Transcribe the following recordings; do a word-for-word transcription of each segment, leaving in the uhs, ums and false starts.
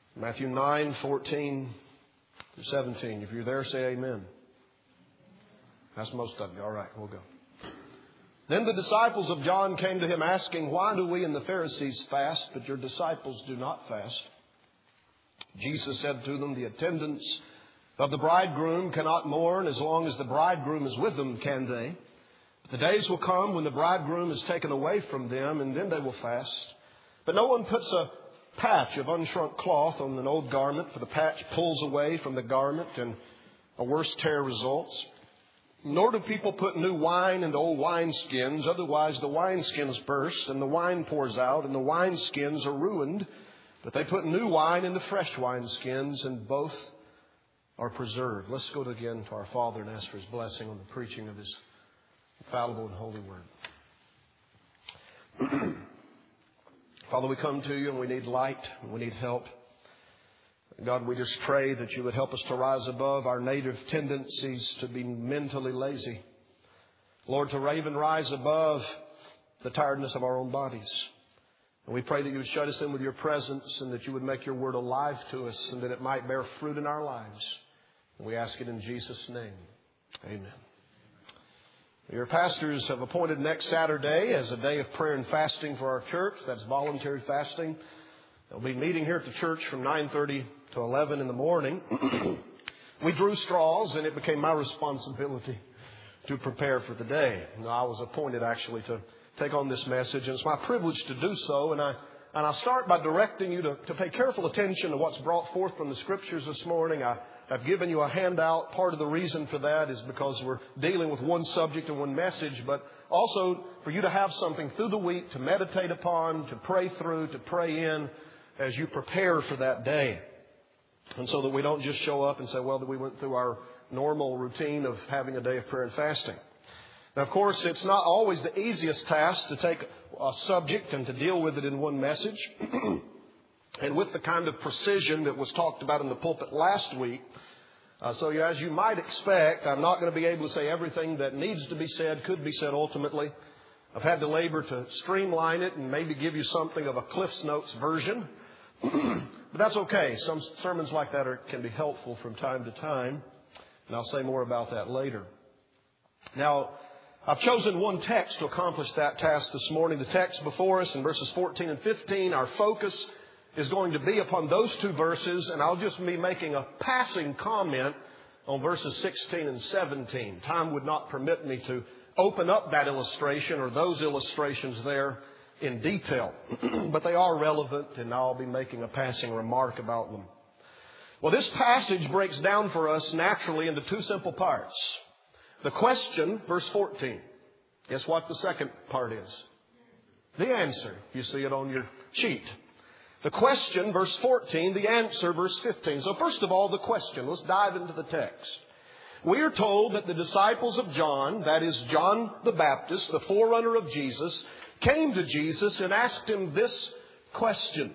Matthew nine, fourteen through seventeen. If you're there, say amen. That's most of you. All right, we'll go. Then the disciples of John came to him asking, "Why do we and the Pharisees fast, but your disciples do not fast?" Jesus said to them, "The attendants of the bridegroom cannot mourn as long as the bridegroom is with them, can they? But the days will come when the bridegroom is taken away from them, and then they will fast. But no one puts a patch of unshrunk cloth on an old garment, for the patch pulls away from the garment, and a worse tear results. Nor do people put new wine into old wineskins, otherwise the wineskins burst, and the wine pours out, and the wineskins are ruined. But they put new wine into fresh wineskins, and both are preserved." Let's go again to our Father and ask for His blessing on the preaching of His infallible and holy Word. Father, we come to You and we need light and we need help. God, we just pray that You would help us to rise above our native tendencies to be mentally lazy. Lord, to even rise above the tiredness of our own bodies. And we pray that You would shut us in with Your presence and that You would make Your Word alive to us and that it might bear fruit in our lives. And we ask it in Jesus' name. Amen. Your pastors have appointed next Saturday as a day of prayer and fasting for our church. That's voluntary fasting. They'll be meeting here at the church from nine thirty to eleven in the morning. We drew straws and it became my responsibility to prepare for the day. Now, I was appointed actually to take on this message, and it's my privilege to do so. And I and I'll start by directing you to, to pay careful attention to what's brought forth from the Scriptures this morning. I, I've given you a handout. Part of the reason for that is because we're dealing with one subject and one message, but also for you to have something through the week to meditate upon, to pray through, to pray in as you prepare for that day. And so that we don't just show up and say, well, that we went through our normal routine of having a day of prayer and fasting. Now, of course, it's not always the easiest task to take a subject and to deal with it in one message. And with the kind of precision that was talked about in the pulpit last week. Uh, so as you might expect, I'm not going to be able to say everything that needs to be said, could be said ultimately. I've had to labor to streamline it and maybe give you something of a Cliff's Notes version. But that's okay. Some sermons like that are, can be helpful from time to time. And I'll say more about that later. Now, I've chosen one text to accomplish that task this morning. The text before us in verses fourteen and fifteen, our focus is going to be upon those two verses, and I'll just be making a passing comment on verses sixteen and seventeen. Time would not permit me to open up that illustration or those illustrations there in detail, but they are relevant, and I'll be making a passing remark about them. Well, this passage breaks down for us naturally into two simple parts. The question, verse fourteen. Guess what the second part is? The answer. You see it on your sheet. The question, verse fourteen, the answer, verse fifteen. So first of all, the question. Let's dive into the text. We are told that the disciples of John, that is John the Baptist, the forerunner of Jesus, came to Jesus and asked Him this question.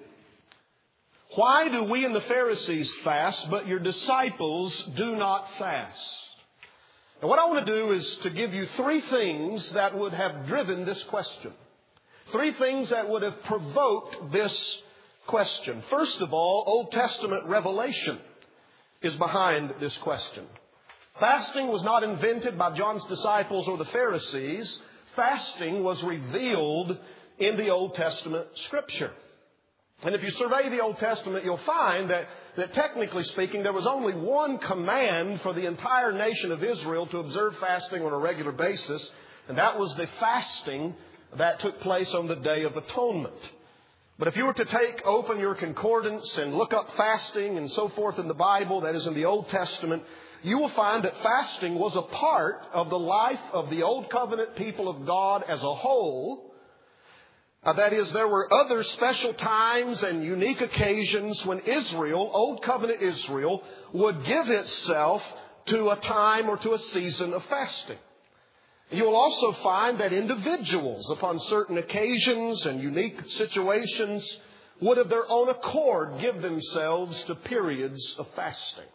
Why do we and the Pharisees fast, but your disciples do not fast? And what I want to do is to give you three things that would have driven this question. Three things that would have provoked this question. First of all, Old Testament revelation is behind this question. Fasting was not invented by John's disciples or the Pharisees. Fasting was revealed in the Old Testament Scripture. And if you survey the Old Testament, you'll find that, that technically speaking, there was only one command for the entire nation of Israel to observe fasting on a regular basis, and that was the fasting that took place on the Day of Atonement. But if you were to take open your concordance and look up fasting and so forth in the Bible, that is in the Old Testament, you will find that fasting was a part of the life of the Old Covenant people of God as a whole. Uh, that is, there were other special times and unique occasions when Israel, Old Covenant Israel, would give itself to a time or to a season of fasting. You will also find that individuals, upon certain occasions and unique situations, would of their own accord give themselves to periods of fasting.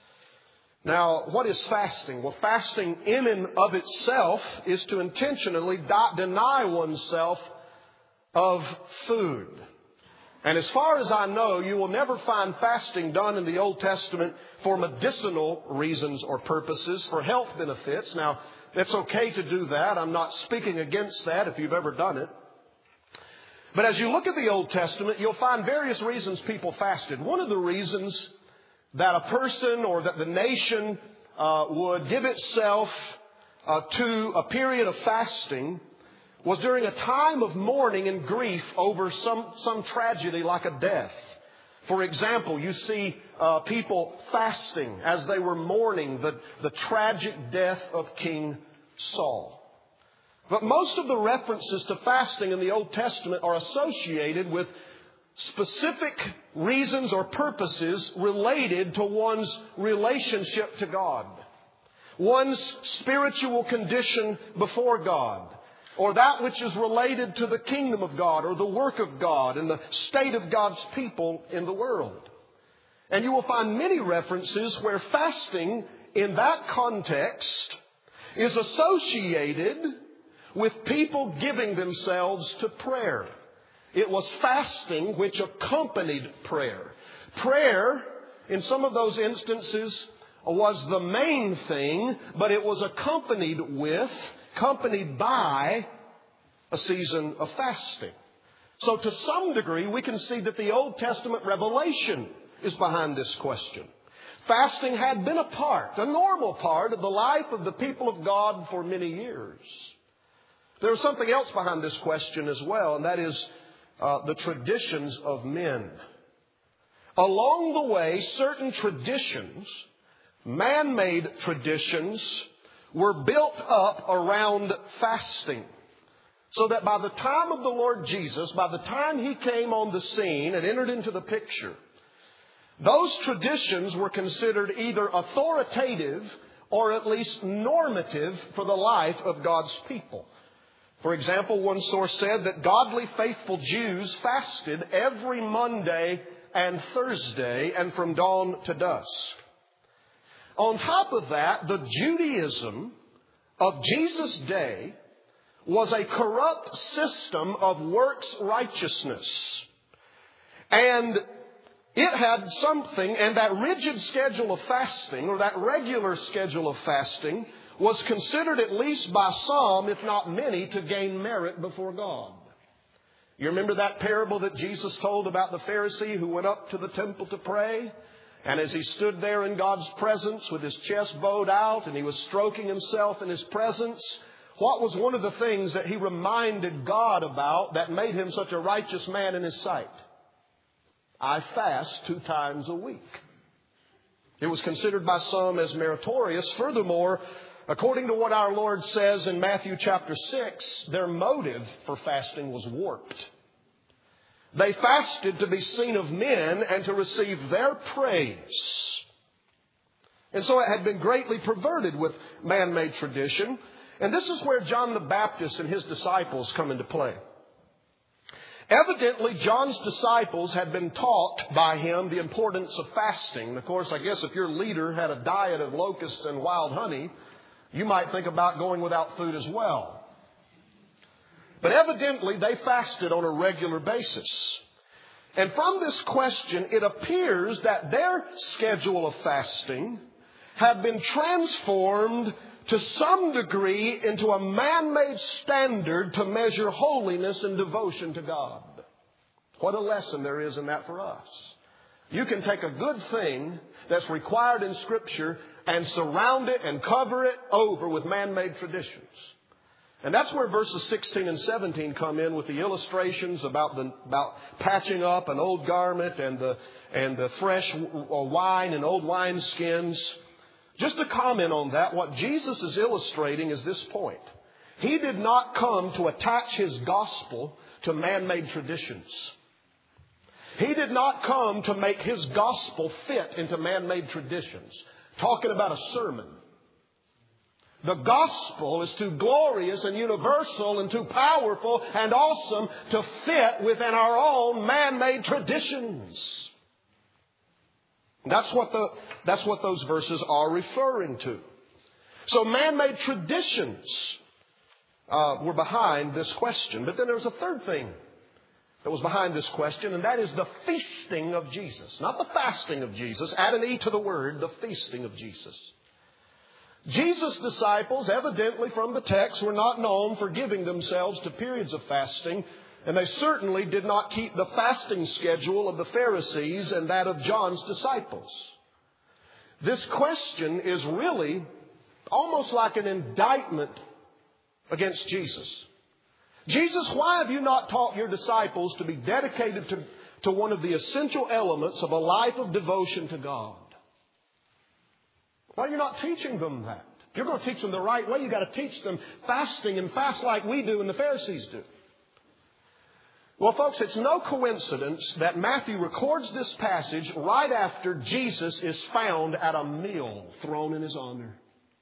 Now, what is fasting? Well, fasting in and of itself is to intentionally deny oneself of food. And as far as I know, you will never find fasting done in the Old Testament for medicinal reasons or purposes, for health benefits. Now, it's okay to do that. I'm not speaking against that if you've ever done it. But as you look at the Old Testament, you'll find various reasons people fasted. One of the reasons that a person or that the nation uh, would give itself uh, to a period of fasting was during a time of mourning and grief over some, some tragedy like a death. For example, you see uh, people fasting as they were mourning the, the tragic death of King Saul. But most of the references to fasting in the Old Testament are associated with specific reasons or purposes related to one's relationship to God, one's spiritual condition before God, or that which is related to the kingdom of God or the work of God and the state of God's people in the world. And you will find many references where fasting in that context is associated with people giving themselves to prayer. It was fasting which accompanied prayer. Prayer, in some of those instances, was the main thing, but it was accompanied with, accompanied by a season of fasting. So to some degree, we can see that the Old Testament revelation is behind this question. Fasting had been a part, a normal part of the life of the people of God for many years. There's something else behind this question as well, and that is uh, the traditions of men. Along the way, certain traditions, man-made traditions, were built up around fasting. So that by the time of the Lord Jesus, by the time He came on the scene and entered into the picture, those traditions were considered either authoritative or at least normative for the life of God's people. For example, one source said that godly, faithful Jews fasted every Monday and Thursday and from dawn to dusk. On top of that, the Judaism of Jesus' day was a corrupt system of works righteousness. And it had something, and that rigid schedule of fasting, or that regular schedule of fasting, was considered at least by some, if not many, to gain merit before God. You remember that parable that Jesus told about the Pharisee who went up to the temple to pray? And as he stood there in God's presence with his chest bowed out and he was stroking himself in His presence, what was one of the things that he reminded God about that made him such a righteous man in His sight? I fast two times a week. It was considered by some as meritorious. Furthermore, according to what our Lord says in Matthew chapter six, their motive for fasting was warped. They fasted to be seen of men and to receive their praise. And so it had been greatly perverted with man-made tradition. And this is where John the Baptist and his disciples come into play. Evidently, John's disciples had been taught by him the importance of fasting. And of course, I guess if your leader had a diet of locusts and wild honey, you might think about going without food as well. But evidently, they fasted on a regular basis. And from this question, it appears that their schedule of fasting had been transformed to some degree into a man-made standard to measure holiness and devotion to God. What a lesson there is in that for us. You can take a good thing that's required in Scripture and surround it and cover it over with man-made traditions. And that's where verses sixteen and seventeen come in with the illustrations about the about patching up an old garment and the and the fresh wine and old wineskins. Just to comment on that, what Jesus is illustrating is this point. He did not come to attach His gospel to man-made traditions. He did not come to make His gospel fit into man-made traditions. Talking about a sermon. The gospel is too glorious and universal and too powerful and awesome to fit within our own man-made traditions. That's what the, that's what those verses are referring to. So man-made traditions uh, were behind this question. But then there's a third thing that was behind this question, and that is the feasting of Jesus. Not the fasting of Jesus. Add an E to the word, the feasting of Jesus. Jesus' disciples, evidently from the text, were not known for giving themselves to periods of fasting, and they certainly did not keep the fasting schedule of the Pharisees and that of John's disciples. This question is really almost like an indictment against Jesus. Jesus, why have you not taught your disciples to be dedicated to, to one of the essential elements of a life of devotion to God? Why are you not teaching them that? If you're going to teach them the right way, you've got to teach them fasting and fast like we do and the Pharisees do. Well, folks, it's no coincidence that Matthew records this passage right after Jesus is found at a meal thrown in his honor.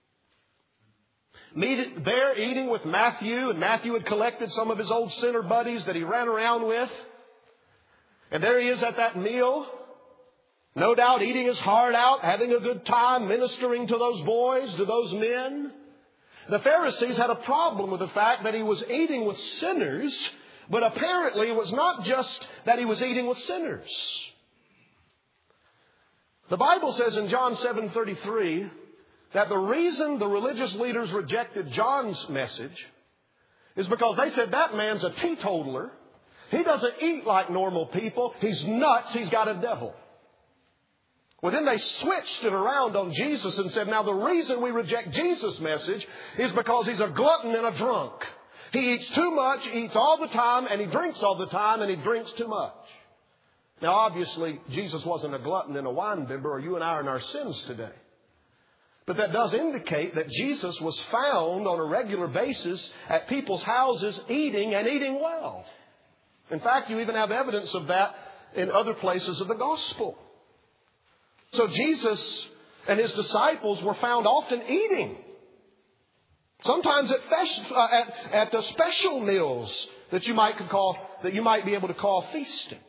Meet there eating with Matthew, and Matthew had collected some of his old sinner buddies that he ran around with. And there he is at that meal, no doubt eating his heart out, having a good time, ministering to those boys, to those men. The Pharisees had a problem with the fact that he was eating with sinners, but apparently it was not just that he was eating with sinners. The Bible says in John seven thirty-three that the reason the religious leaders rejected John's message is because they said that man's a teetotaler. He doesn't eat like normal people. He's nuts. He's got a devil. Well, then they switched it around on Jesus and said, now the reason we reject Jesus' message is because he's a glutton and a drunk. He eats too much, eats all the time, and he drinks all the time, and he drinks too much. Now, obviously, Jesus wasn't a glutton and a wine bibber, or you and I are in our sins today. But that does indicate that Jesus was found on a regular basis at people's houses eating and eating well. In fact, you even have evidence of that in other places of the gospel. So Jesus and his disciples were found often eating. Sometimes at, fest, uh, at, at the special meals that you might could call that you might be able to call feasting.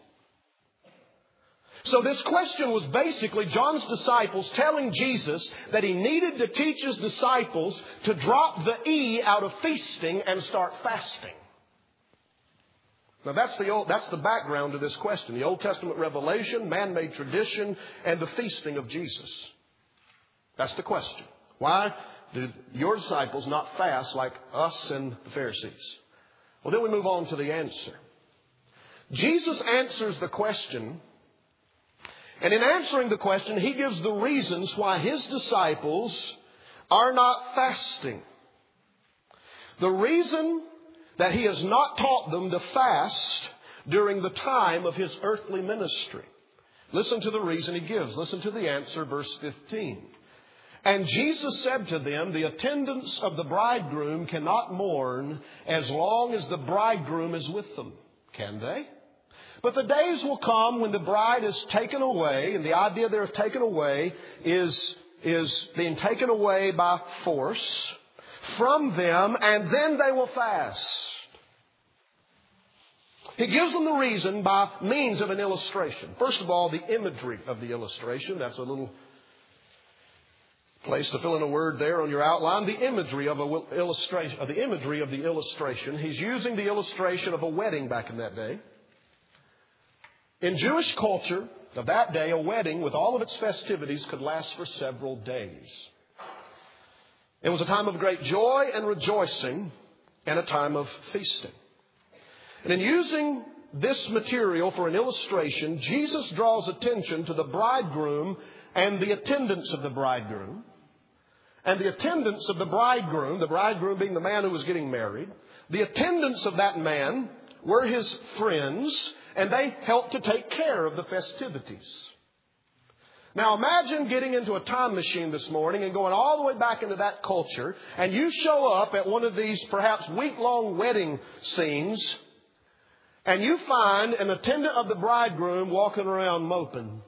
So this question was basically John's disciples telling Jesus that he needed to teach his disciples to drop the E out of feasting and start fasting. Now that's the old, that's the background to this question. The Old Testament revelation, man-made tradition, and the feasting of Jesus. That's the question. Why did your disciples not fast like us and the Pharisees? Well, then we move on to the answer. Jesus answers the question, and in answering the question, he gives the reasons why his disciples are not fasting. The reason that he has not taught them to fast during the time of his earthly ministry. Listen to the reason he gives. Listen to the answer, verse fifteen. And Jesus said to them, the attendants of the bridegroom cannot mourn as long as the bridegroom is with them. Can they? But the days will come when the bride is taken away, and the idea there of taken away is, is being taken away by force from them, and then they will fast. He gives them the reason by means of an illustration. First of all, the imagery of the illustration. That's a little place to fill in a word there on your outline. The imagery of a illustration, of the imagery of the illustration. He's using the illustration of a wedding back in that day. In Jewish culture of that day, a wedding with all of its festivities could last for several days. It was a time of great joy and rejoicing and a time of feasting. And in using this material for an illustration, Jesus draws attention to the bridegroom and the attendants of the bridegroom. And the attendants of the bridegroom, the bridegroom being the man who was getting married, the attendants of that man were his friends, and they helped to take care of the festivities. Now imagine getting into a time machine this morning and going all the way back into that culture, and you show up at one of these perhaps week-long wedding scenes, and you find an attendant of the bridegroom walking around moping.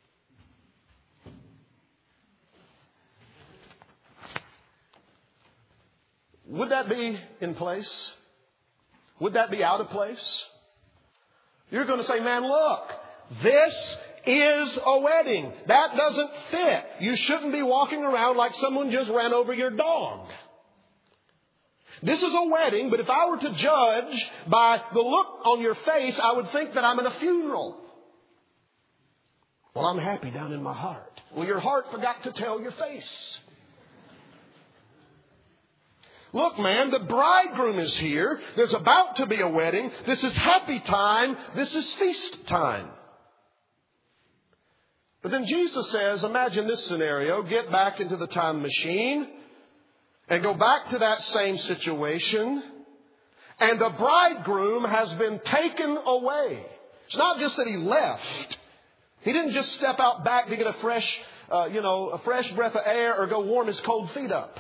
Would that be in place? Would that be out of place? You're going to say, man, look, this is a wedding. That doesn't fit. You shouldn't be walking around like someone just ran over your dog. This is a wedding, but if I were to judge by the look on your face, I would think that I'm in a funeral. Well, I'm happy down in my heart. Well, your heart forgot to tell your face. Look, man, the bridegroom is here. There's about to be a wedding. This is happy time. This is feast time. But then Jesus says, imagine this scenario. Get back into the time machine and go back to that same situation. And the bridegroom has been taken away. It's not just that he left. He didn't just step out back to get a fresh, uh, you know, a fresh breath of air or go warm his cold feet up.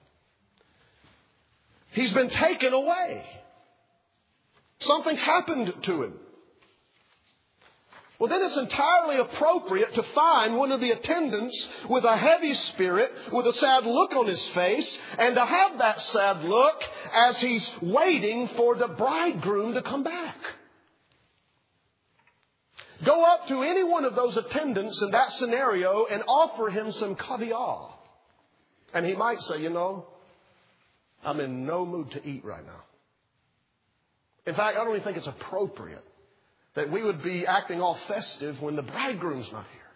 He's been taken away. Something's happened to him. Well, then it's entirely appropriate to find one of the attendants with a heavy spirit, with a sad look on his face, and to have that sad look as he's waiting for the bridegroom to come back. Go up to any one of those attendants in that scenario and offer him some caviar. And he might say, you know, I'm in no mood to eat right now. In fact, I don't even think it's appropriate that we would be acting all festive when the bridegroom's not here.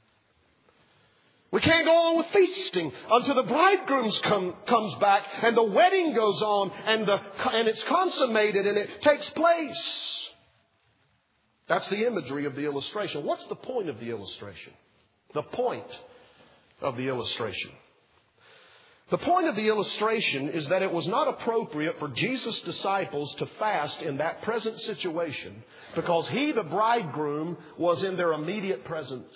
We can't go on with feasting until the bridegroom come, comes back and the wedding goes on and, the, and it's consummated and it takes place. That's the imagery of the illustration. What's the point of the illustration? The point of the illustration. The point of the illustration is that it was not appropriate for Jesus' disciples to fast in that present situation because he, the bridegroom, was in their immediate presence.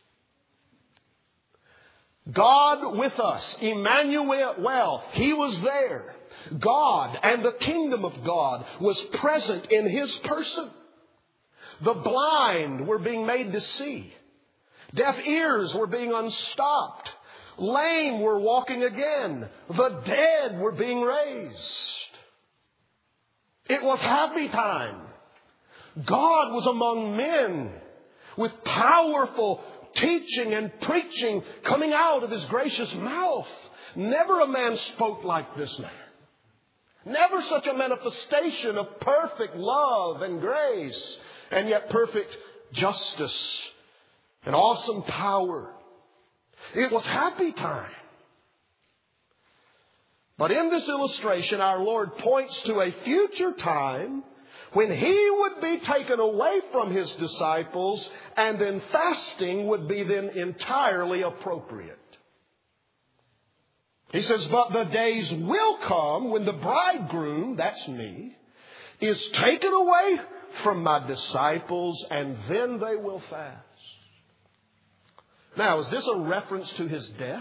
God with us, Emmanuel, he was there. God and the kingdom of God was present in his person. The blind were being made to see. Deaf ears were being unstopped. Lame were walking again. The dead were being raised. It was happy time. God was among men with powerful teaching and preaching coming out of his gracious mouth. Never a man spoke like this man. Never such a manifestation of perfect love and grace and yet perfect justice and awesome power. It was happy time. But in this illustration, our Lord points to a future time when he would be taken away from his disciples and then fasting would be then entirely appropriate. He says, but the days will come when the bridegroom, that's me, is taken away from my disciples and then they will fast. Now, is this a reference to his death?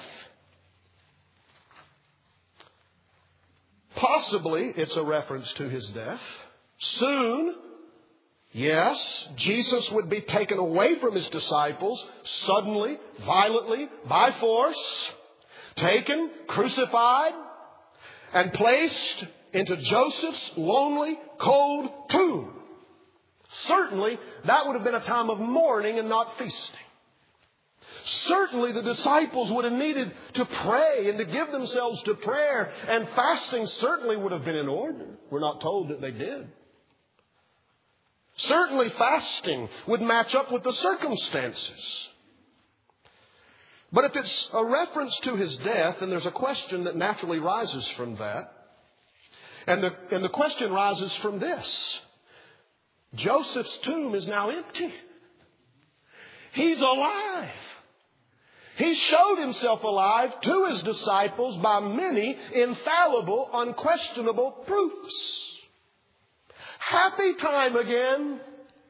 Possibly it's a reference to his death. Soon, yes, Jesus would be taken away from his disciples suddenly, violently, by force, taken, crucified, and placed into Joseph's lonely, cold tomb. Certainly, that would have been a time of mourning and not feasting. Certainly the disciples would have needed to pray and to give themselves to prayer, and fasting certainly would have been in order. We're not told that they did. Certainly fasting would match up with the circumstances. But if it's a reference to his death, then there's a question that naturally rises from that. And the, and the question rises from this. Joseph's tomb is now empty. He's alive. He showed himself alive to his disciples by many infallible, unquestionable proofs. Happy time again.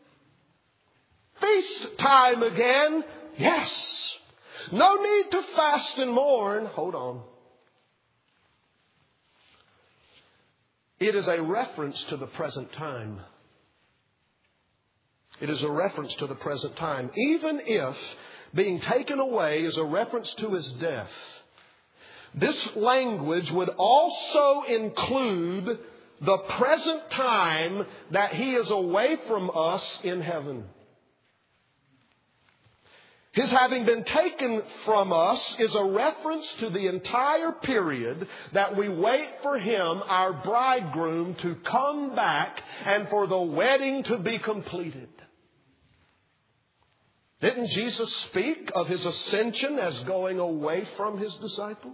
Feast time again. Yes. No need to fast and mourn. Hold on. It is a reference to the present time. It is a reference to the present time. Even if being taken away is a reference to his death, this language would also include the present time that he is away from us in heaven. His having been taken from us is a reference to the entire period that we wait for Him, our bridegroom, to come back and for the wedding to be completed. Didn't Jesus speak of His ascension as going away from His disciples?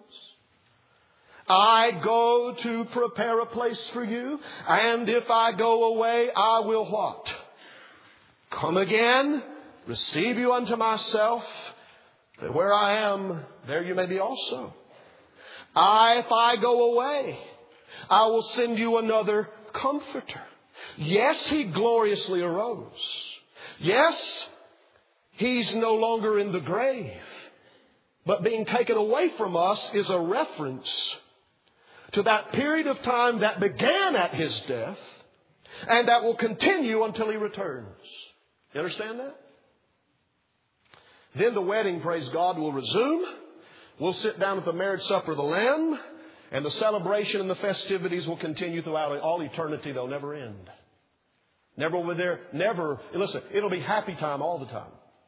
I go to prepare a place for you, and if I go away, I will what? Come again, receive you unto myself, that where I am, there you may be also. I, if I go away, I will send you another Comforter. Yes, He gloriously arose. Yes, He's no longer in the grave. But being taken away from us is a reference to that period of time that began at His death and that will continue until He returns. You understand that? Then the wedding, praise God, will resume. We'll sit down at the marriage supper of the Lamb, and the celebration and the festivities will continue throughout all eternity. They'll never end. Never will there, never, listen, it'll be happy time all the time.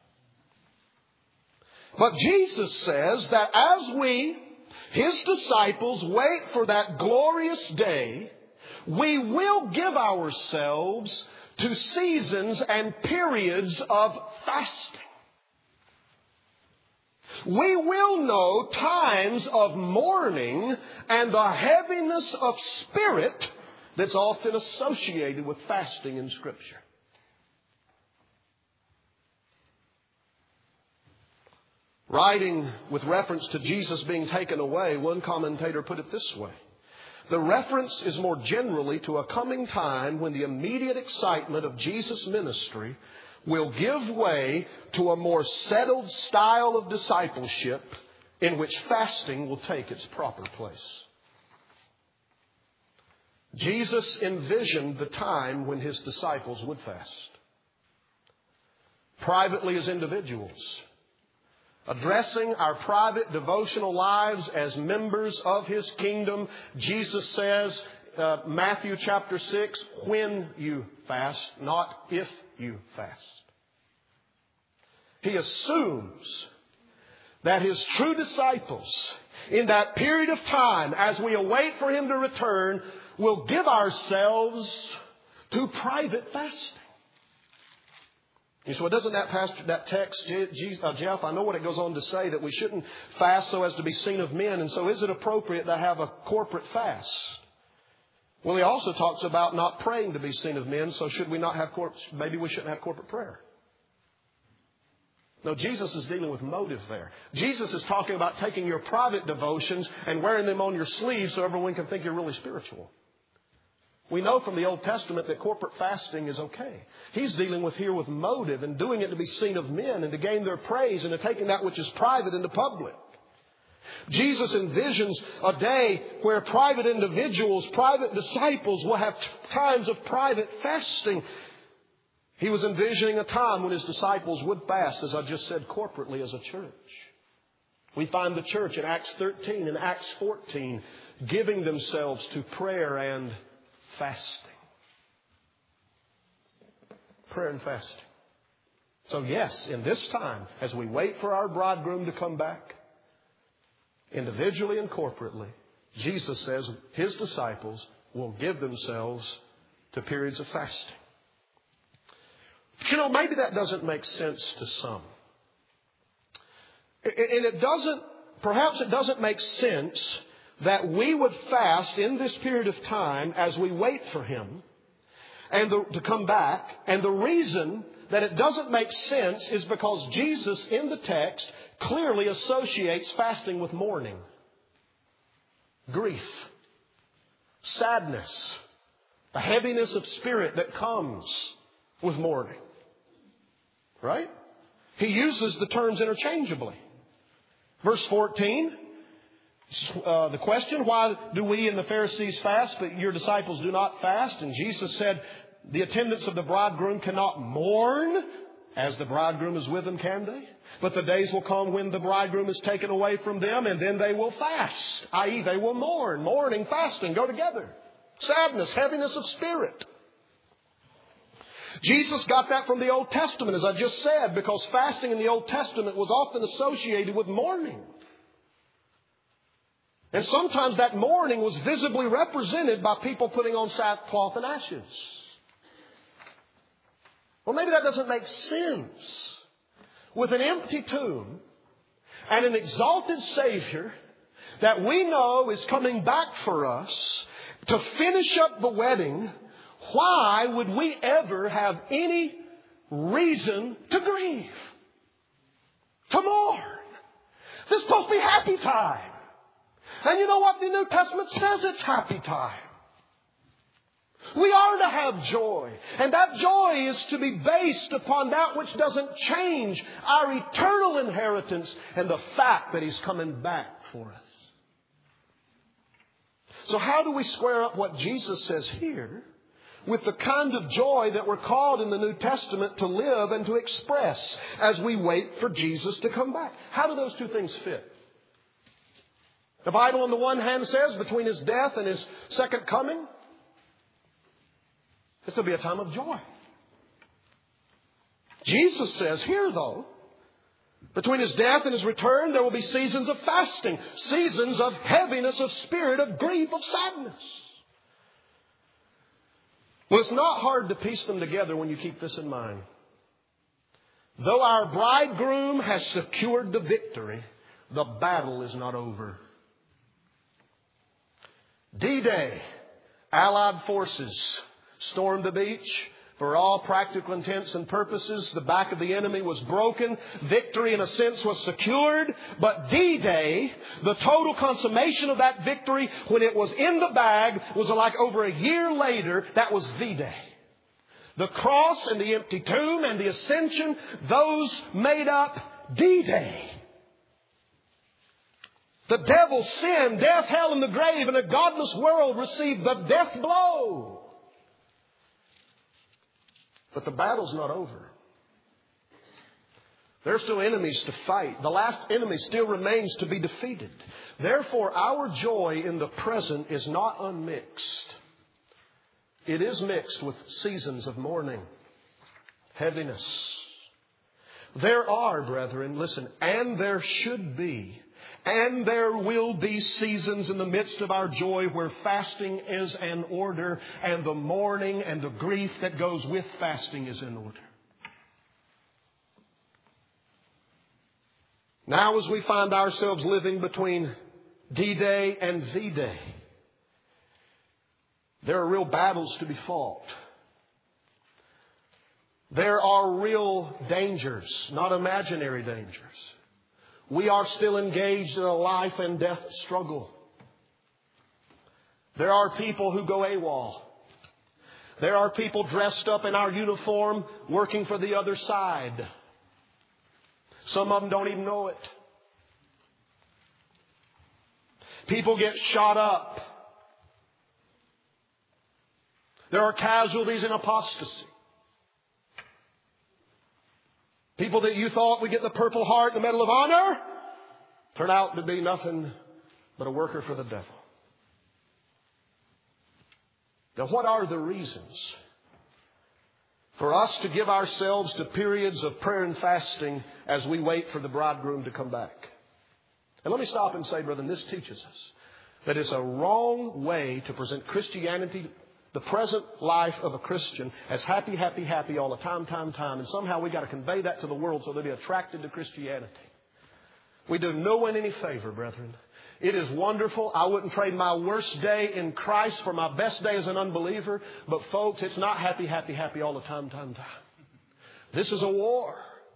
But Jesus says that as we, His disciples, wait for that glorious day, we will give ourselves to seasons and periods of fasting. We will know times of mourning and the heaviness of spirit that's often associated with fasting in Scripture. Writing with reference to Jesus being taken away, one commentator put it this way. The reference is more generally to a coming time when the immediate excitement of Jesus' ministry will give way to a more settled style of discipleship in which fasting will take its proper place. Jesus envisioned the time when His disciples would fast. Privately as individuals, addressing our private devotional lives as members of His kingdom, Jesus says, uh, Matthew chapter six, when you fast, not if you fast. He assumes that His true disciples, in that period of time, as we await for Him to return, will give ourselves to private fasting. You say, well, doesn't that, pastor, that text, Jeff, I know what it goes on to say, that we shouldn't fast so as to be seen of men. And so is it appropriate to have a corporate fast? Well, he also talks about not praying to be seen of men. So should we not have corporate, maybe we shouldn't have corporate prayer. No, Jesus is dealing with motive there. Jesus is talking about taking your private devotions and wearing them on your sleeve so everyone can think you're really spiritual. We know from the Old Testament that corporate fasting is okay. He's dealing with here with motive and doing it to be seen of men and to gain their praise and to taking that which is private into public. Jesus envisions a day where private individuals, private disciples will have times of private fasting. He was envisioning a time when His disciples would fast, as I just said, corporately as a church. We find the church in Acts thirteen and Acts fourteen giving themselves to prayer and fasting. Prayer and fasting. So yes, in this time, as we wait for our bridegroom to come back, individually and corporately, Jesus says His disciples will give themselves to periods of fasting. But you know, maybe that doesn't make sense to some. And it doesn't, perhaps it doesn't make sense that we would fast in this period of time as we wait for Him and the, to come back. And the reason that it doesn't make sense is because Jesus in the text clearly associates fasting with mourning, grief, sadness, the heaviness of spirit that comes with mourning. Right? He uses the terms interchangeably. Verse fourteen, uh, the question, why do we and the Pharisees fast, but your disciples do not fast? And Jesus said, the attendants of the bridegroom cannot mourn as the bridegroom is with them, can they? But the days will come when the bridegroom is taken away from them, and then they will fast, that is they will mourn. Mourning, fasting go together. Sadness, heaviness of spirit. Jesus got that from the Old Testament, as I just said, because fasting in the Old Testament was often associated with mourning. And sometimes that mourning was visibly represented by people putting on sackcloth and ashes. Well, maybe that doesn't make sense. With an empty tomb and an exalted Savior that we know is coming back for us to finish up the wedding, why would we ever have any reason to grieve? To mourn? This is supposed to be happy time. And you know what? The New Testament says it's happy time. We are to have joy. And that joy is to be based upon that which doesn't change, our eternal inheritance and the fact that He's coming back for us. So how do we square up what Jesus says here with the kind of joy that we're called in the New Testament to live and to express as we wait for Jesus to come back? How do those two things fit? The Bible on the one hand says between His death and His second coming, this will be a time of joy. Jesus says here, though, between His death and His return, there will be seasons of fasting, seasons of heaviness of spirit, of grief, of sadness. Well, it's not hard to piece them together when you keep this in mind. Though our bridegroom has secured the victory, the battle is not over. D-Day, Allied forces stormed the beach. For all practical intents and purposes, the back of the enemy was broken. Victory, in a sense, was secured. But D-Day, the total consummation of that victory, when it was in the bag, was like over a year later. That was V-Day. The cross and the empty tomb and the ascension, those made up D-Day. The devil, sin, death, hell, and the grave, and a godless world received the death blow. But the battle's not over. There are still enemies to fight. The last enemy still remains to be defeated. Therefore, our joy in the present is not unmixed. It is mixed with seasons of mourning, heaviness. There are, brethren, listen, and there should be, and there will be seasons in the midst of our joy where fasting is an order and the mourning and the grief that goes with fasting is in order. Now, as we find ourselves living between D-Day and V-Day, there are real battles to be fought. There are real dangers, not imaginary dangers. We are still engaged in a life and death struggle. There are people who go AWOL. There are people dressed up in our uniform working for the other side. Some of them don't even know it. People get shot up. There are casualties in apostasy. People that you thought would get the Purple Heart and the Medal of Honor turn out to be nothing but a worker for the devil. Now, what are the reasons for us to give ourselves to periods of prayer and fasting as we wait for the bridegroom to come back? And let me stop and say, brethren, this teaches us that it's a wrong way to present Christianity, the present life of a Christian, as happy, happy, happy all the time, time, time. And somehow we got to convey that to the world so they'll be attracted to Christianity. We do no one any favor, brethren. It is wonderful. I wouldn't trade my worst day in Christ for my best day as an unbeliever. But folks, it's not happy, happy, happy all the time, time, time. This is a war.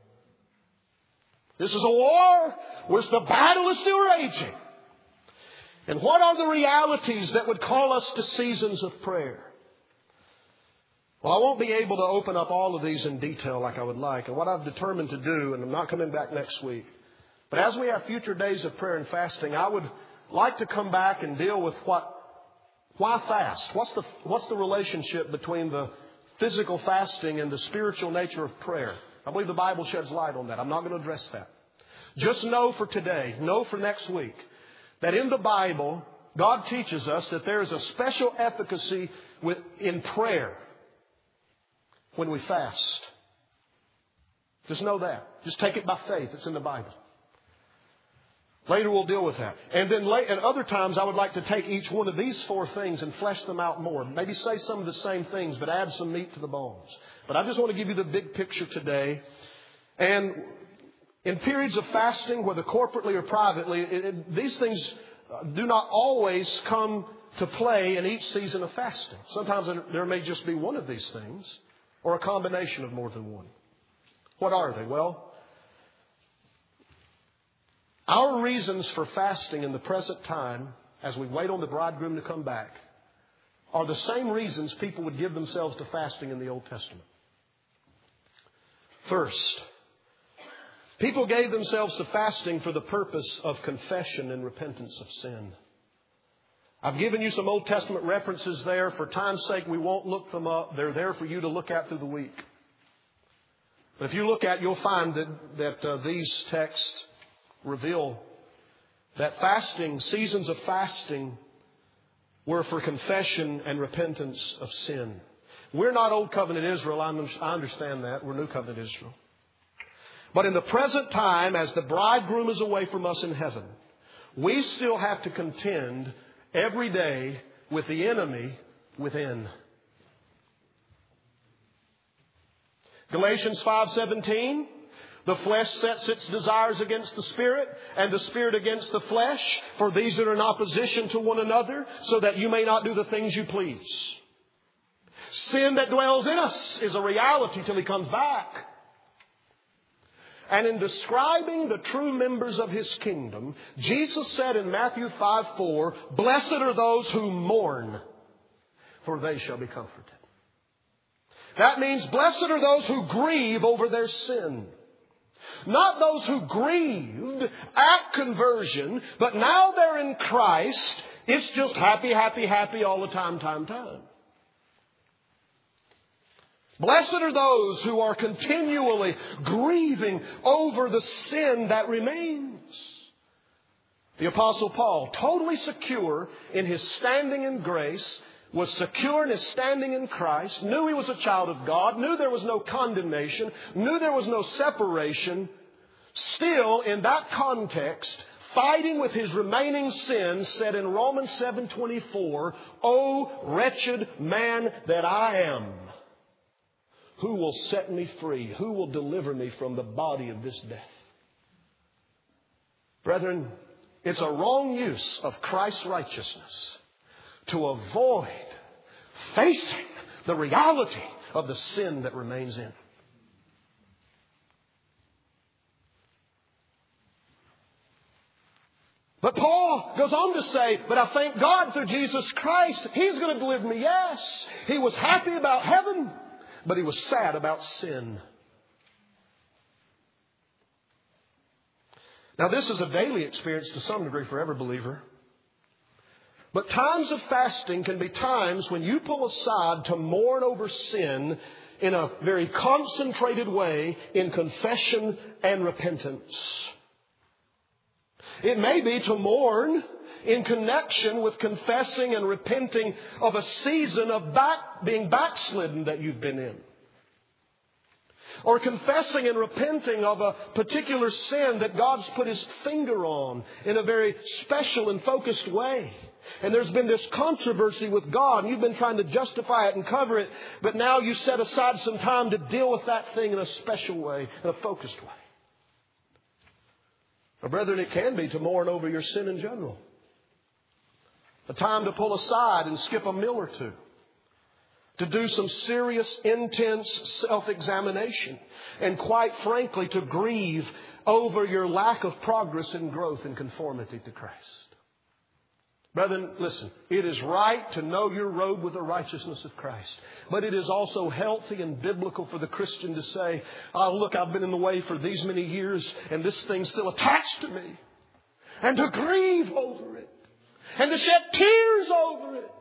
This is a war where the battle is still raging. And what are the realities that would call us to seasons of prayer? Well, I won't be able to open up all of these in detail like I would like. And what I've determined to do, and I'm not coming back next week, but as we have future days of prayer and fasting, I would like to come back and deal with what, why fast? What's the, what's the relationship between the physical fasting and the spiritual nature of prayer? I believe the Bible sheds light on that. I'm not going to address that. Just know for today, know for next week, that in the Bible, God teaches us that there is a special efficacy with, in prayer. when we fast. Just know that. Just take it by faith. It's in the Bible. Later we'll deal with that. And then late, at other times I would like to take each one of these four things and flesh them out more. Maybe say some of the same things, but add some meat to the bones. But I just want to give you the big picture today. And in periods of fasting, whether corporately or privately, it, it, these things do not always come to play in each season of fasting. Sometimes there may just be one of these things or a combination of more than one. What are they? Well, our reasons for fasting in the present time, as we wait on the bridegroom to come back, are the same reasons people would give themselves to fasting in the Old Testament. First, people gave themselves to fasting for the purpose of confession and repentance of sin. I've given you some Old Testament references there. For time's sake, we won't look them up. They're there for you to look at through the week. But if you look at, you'll find that, that uh, these texts reveal that fasting, seasons of fasting, were for confession and repentance of sin. We're not Old Covenant Israel. I understand that. We're New Covenant Israel. But in the present time, as the bridegroom is away from us in heaven, we still have to contend every day with the enemy within. Galatians five seventeen, the flesh sets its desires against the Spirit, and the Spirit against the flesh, for these are in opposition to one another, so that you may not do the things you please. Sin that dwells in us is a reality till He comes back. And in describing the true members of His kingdom, Jesus said in Matthew five four, "Blessed are those who mourn, for they shall be comforted." That means blessed are those who grieve over their sin. Not those who grieved at conversion, but now they're in Christ. It's just happy, happy, happy all the time, time, time. Blessed are those who are continually grieving over the sin that remains. The Apostle Paul, totally secure in his standing in grace, was secure in his standing in Christ, knew he was a child of God, knew there was no condemnation, knew there was no separation. Still, in that context, fighting with his remaining sins, said in Romans seven twenty-four, "O wretched man that I am, who will set me free? Who will deliver me from the body of this death?" Brethren, it's a wrong use of Christ's righteousness to avoid facing the reality of the sin that remains in. But Paul goes on to say, but I thank God through Jesus Christ, He's going to deliver me. Yes, he was happy about heaven, but he was sad about sin. Now, this is a daily experience to some degree for every believer. But times of fasting can be times when you pull aside to mourn over sin in a very concentrated way in confession and repentance. It may be to mourn in connection with confessing and repenting of a season of back, being backslidden that you've been in. Or confessing and repenting of a particular sin that God's put His finger on in a very special and focused way. And there's been this controversy with God, and you've been trying to justify it and cover it, but now you set aside some time to deal with that thing in a special way, in a focused way. But brethren, it can be to mourn over your sin in general. A time to pull aside and skip a meal or two. To do some serious, intense self-examination. And quite frankly, to grieve over your lack of progress and growth in conformity to Christ. Brethren, listen, it is right to know your road with the righteousness of Christ. But it is also healthy and biblical for the Christian to say, oh, look, I've been in the way for these many years and this thing's still attached to me. And to grieve over it. And to shed tears over it.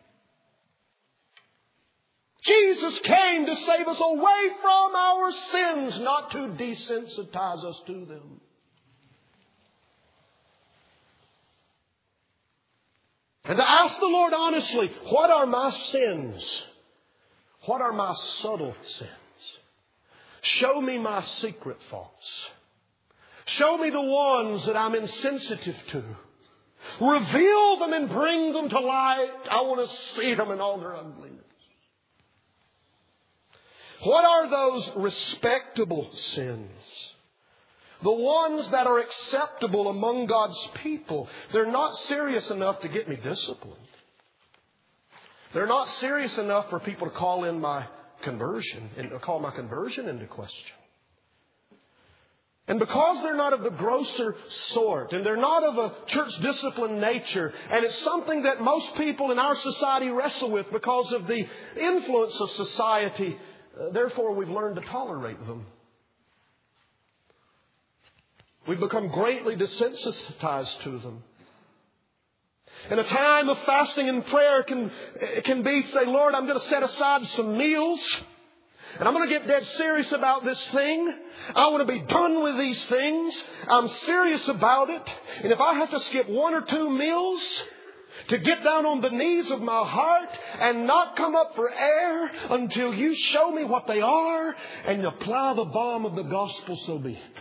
Jesus came to save us away from our sins, not to desensitize us to them. And to ask the Lord honestly, what are my sins? What are my subtle sins? Show me my secret faults. Show me the ones that I'm insensitive to. Reveal them and bring them to light. I want to see them in all their ugliness. What are those respectable sins? The ones that are acceptable among God's people. They're not serious enough to get me disciplined. They're not serious enough for people to call in my conversion and to call my conversion into question. And because they're not of the grosser sort, and they're not of a church discipline nature, and it's something that most people in our society wrestle with because of the influence of society, uh, therefore we've learned to tolerate them. We've become greatly desensitized to them. And a time of fasting and prayer can, can be, say, Lord, I'm going to set aside some meals. And I'm going to get dead serious about this thing. I want to be done with these things. I'm serious about it. And if I have to skip one or two meals to get down on the knees of my heart and not come up for air until you show me what they are and apply the balm of the gospel, so be it.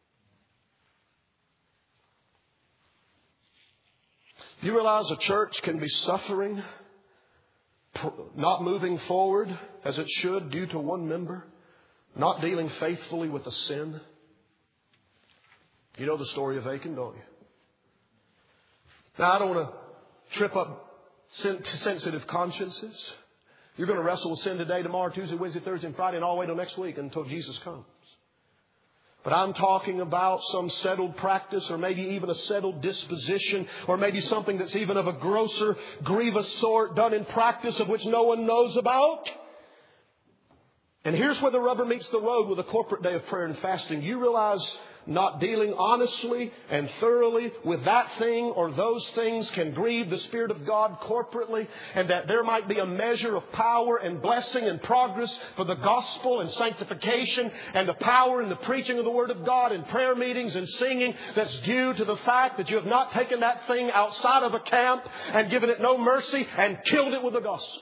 You realize a church can be suffering, not moving forward as it should due to one member not dealing faithfully with a sin? You know the story of Achan, don't you? Now, I don't want to trip up sensitive consciences. You're going to wrestle with sin today, tomorrow, Tuesday, Wednesday, Thursday, and Friday, and all the way till next week until Jesus comes. But I'm talking about some settled practice, or maybe even a settled disposition, or maybe something that's even of a grosser, grievous sort done in practice of which no one knows about. And here's where the rubber meets the road with a corporate day of prayer and fasting. You realize not dealing honestly and thoroughly with that thing or those things can grieve the Spirit of God corporately, and that there might be a measure of power and blessing and progress for the gospel and sanctification and the power in the preaching of the Word of God and prayer meetings and singing that's due to the fact that you have not taken that thing outside of a camp and given it no mercy and killed it with the gospel.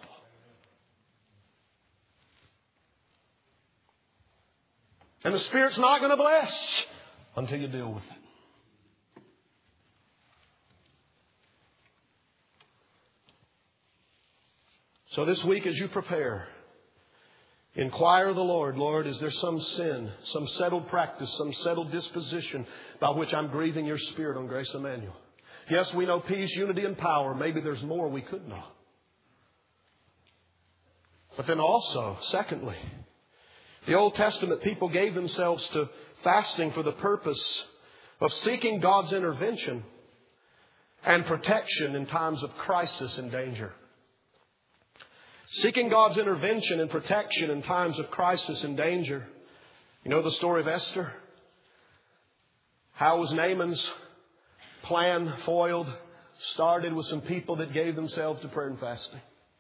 And the Spirit's not going to bless until you deal with it. So this week as you prepare, inquire of the Lord, Lord, is there some sin, some settled practice, some settled disposition by which I'm grieving your Spirit on Grace Emmanuel? Yes, we know peace, unity, and power. Maybe there's more we could know. But then also, secondly, the Old Testament people gave themselves to fasting for the purpose of seeking God's intervention and protection in times of crisis and danger. Seeking God's intervention and protection in times of crisis and danger. You know the story of Esther? How was Naaman's plan foiled? Started with some people that gave themselves to prayer and fasting.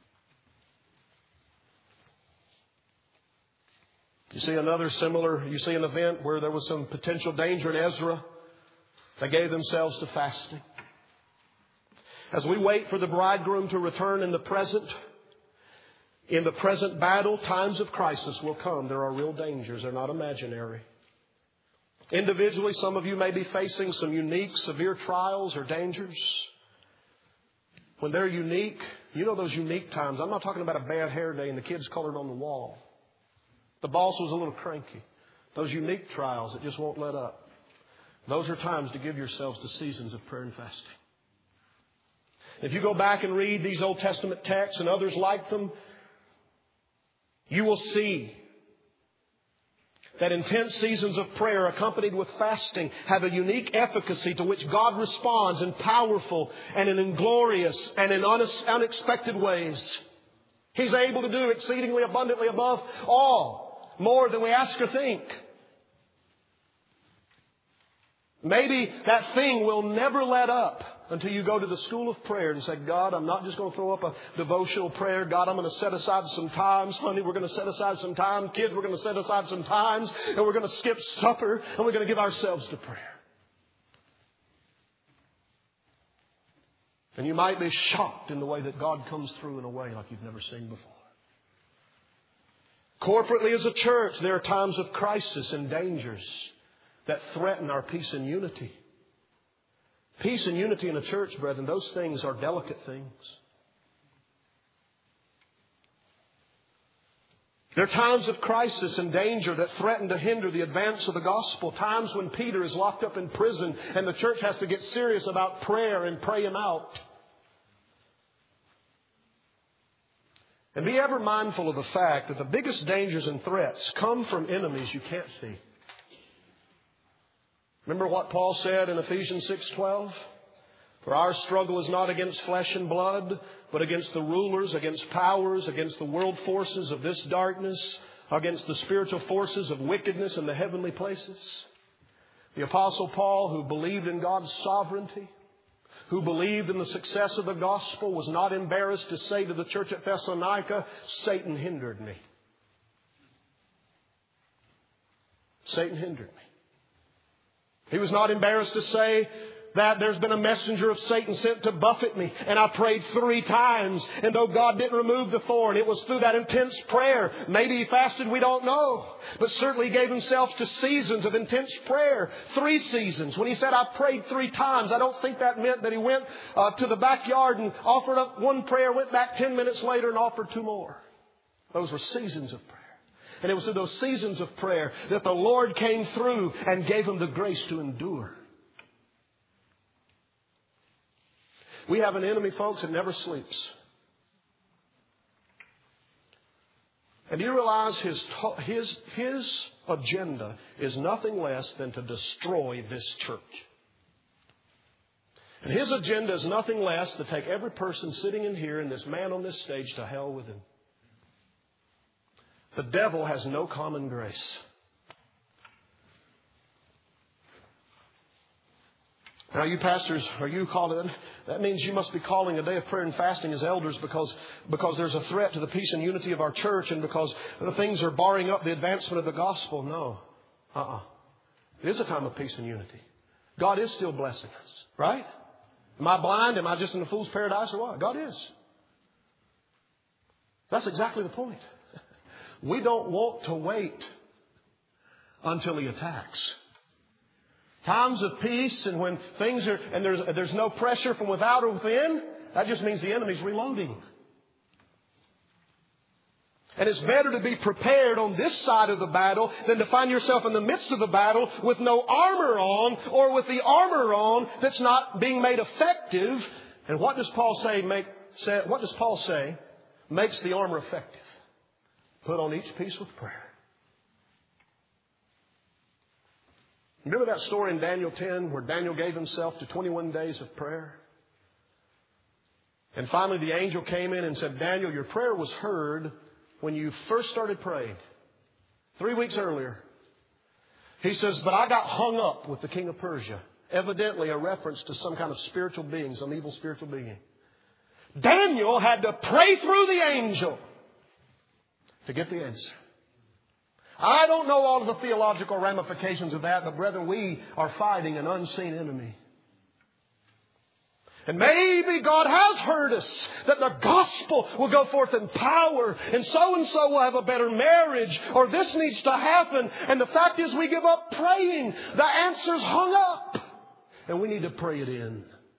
You see another similar, you see an event where there was some potential danger in Ezra. They gave themselves to fasting. As we wait for the bridegroom to return in the present, in the present battle, times of crisis will come. There are real dangers. They're not imaginary. Individually, some of you may be facing some unique, severe trials or dangers. When they're unique, you know those unique times. I'm not talking about a bad hair day and the kids colored on the wall. The boss was a little cranky. Those unique trials that just won't let up. Those are times to give yourselves to seasons of prayer and fasting. If you go back and read these Old Testament texts and others like them, you will see that intense seasons of prayer accompanied with fasting have a unique efficacy to which God responds in powerful and in glorious and in unexpected ways. He's able to do exceedingly abundantly above all, more than we ask or think. Maybe that thing will never let up until you go to the school of prayer and say, God, I'm not just going to throw up a devotional prayer. God, I'm going to set aside some times. Honey, we're going to set aside some time. Kids, we're going to set aside some times. And we're going to skip supper. And we're going to give ourselves to prayer. And you might be shocked in the way that God comes through in a way like you've never seen before. Corporately as a church, there are times of crisis and dangers that threaten our peace and unity. Peace and unity in a church, brethren, those things are delicate things. There are times of crisis and danger that threaten to hinder the advance of the gospel. Times when Peter is locked up in prison and the church has to get serious about prayer and pray him out. And be ever mindful of the fact that the biggest dangers and threats come from enemies you can't see. Remember what Paul said in Ephesians six twelve? For our struggle is not against flesh and blood, but against the rulers, against powers, against the world forces of this darkness, against the spiritual forces of wickedness in the heavenly places. The Apostle Paul, who believed in God's sovereignty, who believed in the success of the gospel, was not embarrassed to say to the church at Thessalonica, Satan hindered me. Satan hindered me. He was not embarrassed to say that there's been a messenger of Satan sent to buffet me. And I prayed three times. And though God didn't remove the thorn, it was through that intense prayer. Maybe he fasted, we don't know. But certainly he gave himself to seasons of intense prayer. Three seasons. When he said, I prayed three times, I don't think that meant that he went uh, to the backyard and offered up one prayer, went back ten minutes later and offered two more. Those were seasons of prayer. And it was through those seasons of prayer that the Lord came through and gave him the grace to endure. We have an enemy, folks, that never sleeps. And do you realize his, his, his agenda is nothing less than to destroy this church? And his agenda is nothing less to take every person sitting in here and this man on this stage to hell with him. The devil has no common grace. Now, you pastors, are you calling? That means you must be calling a day of prayer and fasting as elders because, because there's a threat to the peace and unity of our church and because the things are barring up the advancement of the gospel. No. Uh-uh. It is a time of peace and unity. God is still blessing us. Right? Am I blind? Am I just in a fool's paradise or what? God is. That's exactly the point. We don't want to wait until he attacks. Times of peace and when things are, and there's, there's no pressure from without or within, that just means the enemy's reloading. And it's better to be prepared on this side of the battle than to find yourself in the midst of the battle with no armor on or with the armor on that's not being made effective. And what does Paul say, make, say what does Paul say makes the armor effective? Put on each piece with prayer. Remember that story in Daniel ten where Daniel gave himself to twenty-one days of prayer? And finally the angel came in and said, Daniel, your prayer was heard when you first started praying. Three weeks earlier. He says, but I got hung up with the king of Persia. Evidently a reference to some kind of spiritual being, some evil spiritual being. Daniel had to pray through the angel to get the answer. I don't know all of the theological ramifications of that, but brethren, we are fighting an unseen enemy. And maybe God has heard us that the gospel will go forth in power and so-and-so will have a better marriage or this needs to happen. And the fact is we give up praying. The answer's hung up. And we need to pray it in.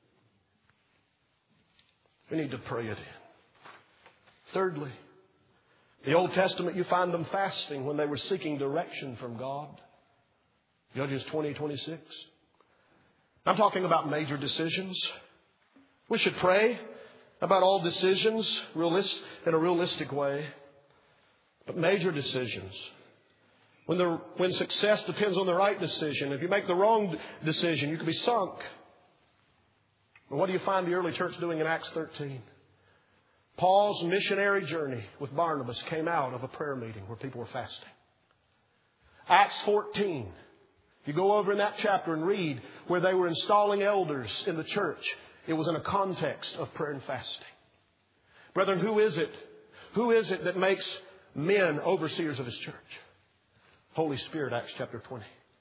We need to pray it in. Thirdly, the Old Testament, you find them fasting when they were seeking direction from God. Judges twenty, twenty-six. I'm talking about major decisions. We should pray about all decisions realist, in a realistic way. But major decisions. When, the, when success depends on the right decision. If you make the wrong decision, you can be sunk. But what do you find the early church doing in Acts thirteen? Paul's missionary journey with Barnabas came out of a prayer meeting where people were fasting. Acts fourteen. If you go over in that chapter and read where they were installing elders in the church, it was in a context of prayer and fasting. Brethren, who is it? Who is it that makes men overseers of His church? Holy Spirit, Acts chapter twenty.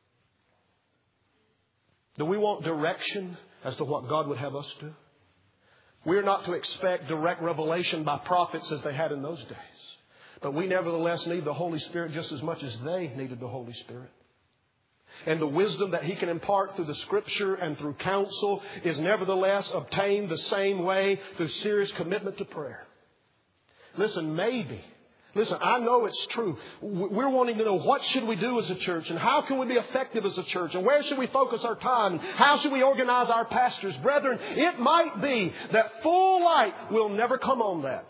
Do we want direction as to what God would have us do? We are not to expect direct revelation by prophets as they had in those days. But we nevertheless need the Holy Spirit just as much as they needed the Holy Spirit. And the wisdom that He can impart through the Scripture and through counsel is nevertheless obtained the same way through serious commitment to prayer. Listen, maybe, listen, I know it's true. We're wanting to know what should we do as a church and how can we be effective as a church and where should we focus our time? How should we organize our pastors? Brethren, it might be that full light will never come on that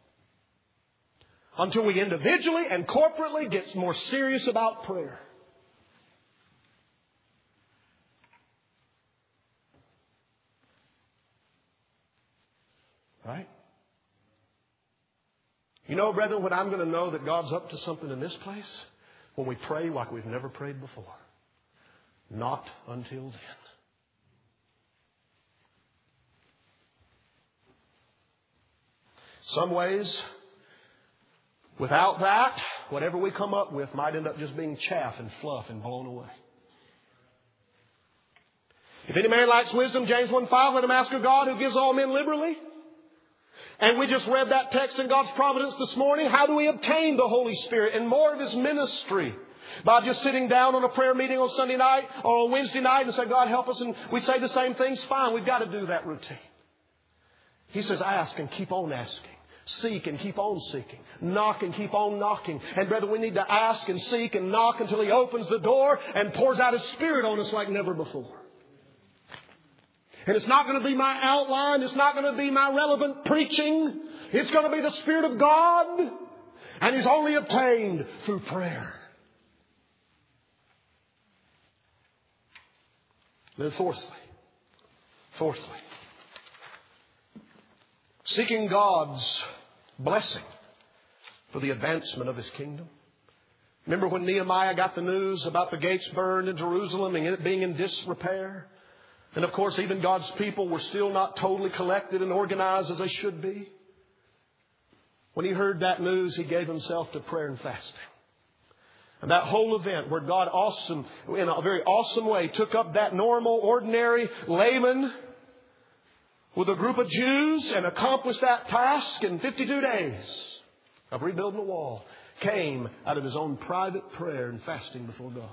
until we individually and corporately get more serious about prayer. Right? You know, brethren, when I'm going to know that God's up to something in this place? When we pray like we've never prayed before. Not until then. Some ways, without that, whatever we come up with might end up just being chaff and fluff and blown away. If any man lacks wisdom, James one five, let him ask of God who gives all men liberally. And we just read that text in God's providence this morning. How do we obtain the Holy Spirit and more of His ministry? By just sitting down on a prayer meeting on Sunday night or on Wednesday night and say, God help us, and we say the same things? Fine, we've got to do that routine. He says, ask and keep on asking. Seek and keep on seeking. Knock and keep on knocking. And brother, we need to ask and seek and knock until He opens the door and pours out His Spirit on us like never before. And it's not going to be my outline. It's not going to be my relevant preaching. It's going to be the Spirit of God. And He's only obtained through prayer. Then fourthly, fourthly, seeking God's blessing for the advancement of His kingdom. Remember when Nehemiah got the news about the gates burned in Jerusalem and it being in disrepair? And of course, even God's people were still not totally collected and organized as they should be. When he heard that news, he gave himself to prayer and fasting. And that whole event where God awesome, in a very awesome way took up that normal, ordinary layman with a group of Jews and accomplished that task in fifty-two days of rebuilding the wall, came out of his own private prayer and fasting before God.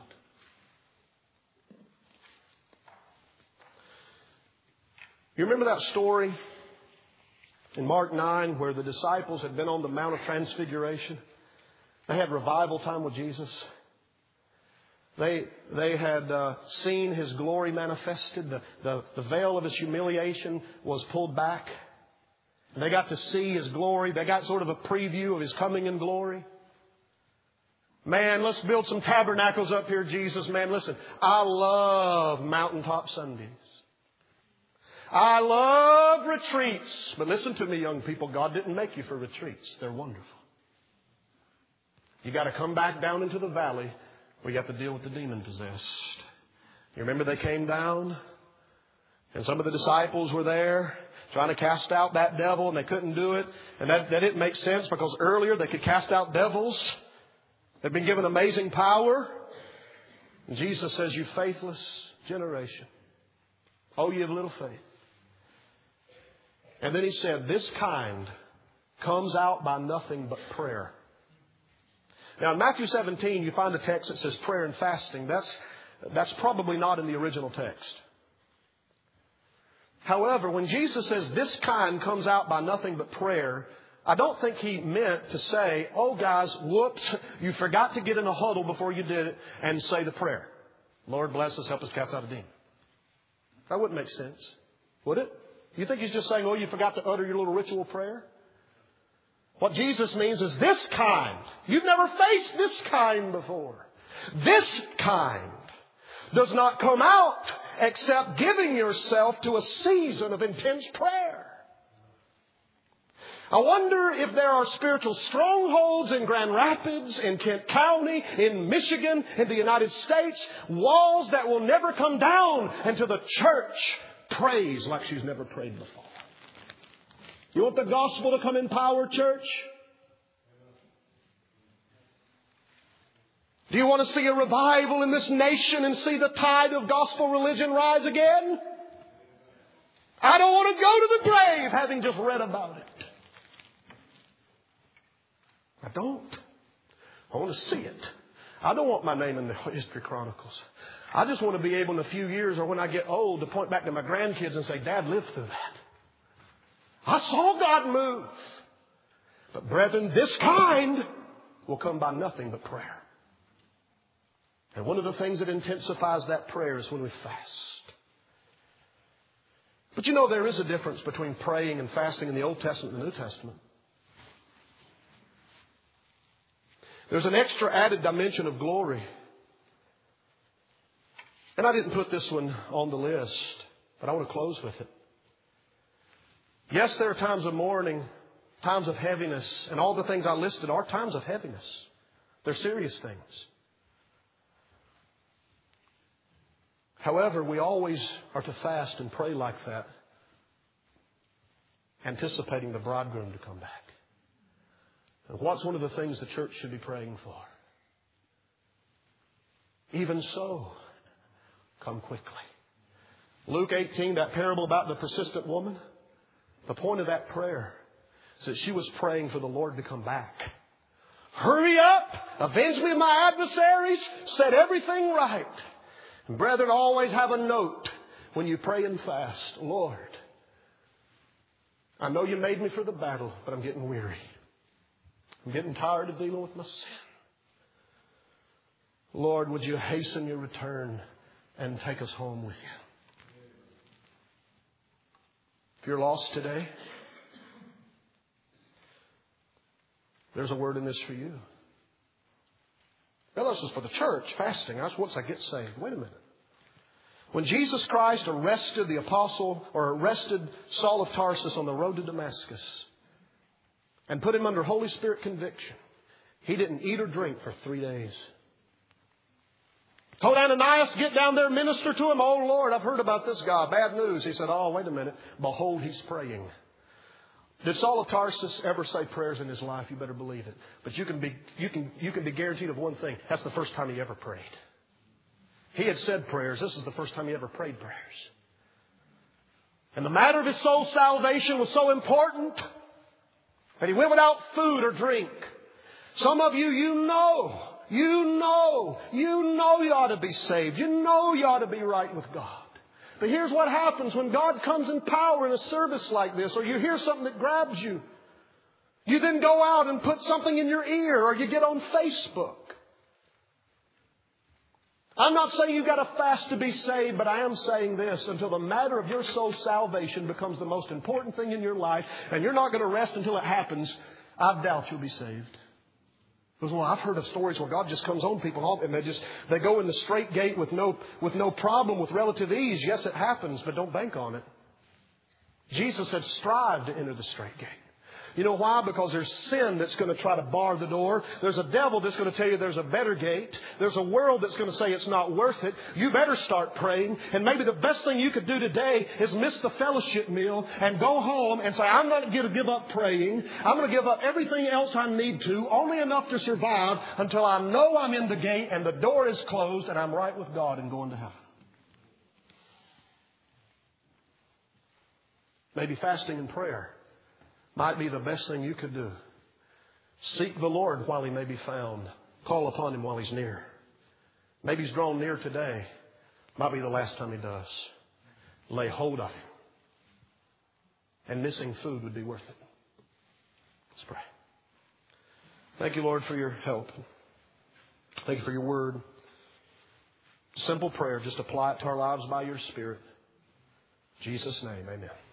You remember that story in Mark nine where the disciples had been on the Mount of Transfiguration? They had revival time with Jesus. They, they had uh, seen His glory manifested. The, the, the veil of His humiliation was pulled back. And they got to see His glory. They got sort of a preview of His coming in glory. Man, let's build some tabernacles up here, Jesus. Man, listen, I love mountaintop Sundays. I love retreats. But listen to me, young people. God didn't make you for retreats. They're wonderful. You got to come back down into the valley where you have to deal with the demon possessed. You remember they came down and some of the disciples were there trying to cast out that devil and they couldn't do it. And that, that didn't make sense because earlier they could cast out devils. They'd been given amazing power. And Jesus says, you faithless generation. Oh, you have little faith. And then He said, this kind comes out by nothing but prayer. Now in Matthew seventeen, you find a text that says prayer and fasting. That's, that's probably not in the original text. However, when Jesus says this kind comes out by nothing but prayer, I don't think He meant to say, oh guys, whoops, you forgot to get in a huddle before you did it and say the prayer. Lord bless us, help us cast out a demon. That wouldn't make sense, would it? You think He's just saying, oh, you forgot to utter your little ritual prayer? What Jesus means is this kind. You've never faced this kind before. This kind does not come out except giving yourself to a season of intense prayer. I wonder if there are spiritual strongholds in Grand Rapids, in Kent County, in Michigan, in the United States, walls that will never come down until the church prays like she's never prayed before. You want the gospel to come in power, church? Do you want to see a revival in this nation and see the tide of gospel religion rise again? I don't want to go to the grave having just read about it. I don't. I want to see it. I don't want my name in the History Chronicles. I just want to be able in a few years or when I get old to point back to my grandkids and say, Dad lived through that. I saw God move. But brethren, this kind will come by nothing but prayer. And one of the things that intensifies that prayer is when we fast. But you know, there is a difference between praying and fasting in the Old Testament and the New Testament. There's an extra added dimension of glory. And I didn't put this one on the list, but I want to close with it. Yes, there are times of mourning, times of heaviness, and all the things I listed are times of heaviness. They're serious things. However, we always are to fast and pray like that, anticipating the bridegroom to come back. And what's one of the things the church should be praying for? Even so, come quickly. Luke eighteen, that parable about the persistent woman, the point of that prayer is that she was praying for the Lord to come back. Hurry up, avenge me of my adversaries, set everything right. And brethren, always have a note when you pray and fast. Lord, I know you made me for the battle, but I'm getting weary. I'm getting tired of dealing with my sin. Lord, would you hasten your return and take us home with you? If you're lost today, there's a word in this for you. Now, this is for the church, fasting. That's once I get saved. Wait a minute. When Jesus Christ arrested the apostle or arrested Saul of Tarsus on the road to Damascus and put him under Holy Spirit conviction, he didn't eat or drink for three days. Told Ananias, get down there, minister to him. Oh, Lord, I've heard about this guy. Bad news. He said, oh, wait a minute. Behold, he's praying. Did Saul of Tarsus ever say prayers in his life? You better believe it. But you can be, you can, you can be guaranteed of one thing. That's the first time he ever prayed. He had said prayers. This is the first time he ever prayed prayers. And the matter of his soul's salvation was so important that he went without food or drink. Some of you, you know, you know, you know you ought to be saved. You know you ought to be right with God. But here's what happens when God comes in power in a service like this, or you hear something that grabs you. You then go out and put something in your ear, or you get on Facebook. I'm not saying you've got to fast to be saved, but I am saying this. Until the matter of your soul's salvation becomes the most important thing in your life, and you're not going to rest until it happens, I doubt you'll be saved. Because, well, I've heard of stories where God just comes on people and they just they go in the straight gate with no with no problem, with relative ease. Yes, it happens, but don't bank on it. Jesus said, strive to enter the straight gate. You know why? Because there's sin that's going to try to bar the door. There's a devil that's going to tell you there's a better gate. There's a world that's going to say it's not worth it. You better start praying. And maybe the best thing you could do today is miss the fellowship meal and go home and say, I'm not going to give up praying. I'm going to give up everything else I need to, only enough to survive until I know I'm in the gate and the door is closed and I'm right with God and going to heaven. Maybe fasting and prayer might be the best thing you could do. Seek the Lord while He may be found. Call upon Him while He's near. Maybe He's drawn near today. Might be the last time He does. Lay hold of Him. And missing food would be worth it. Let's pray. Thank you, Lord, for your help. Thank you for your word. Simple prayer. Just apply it to our lives by your Spirit. In Jesus' name, amen.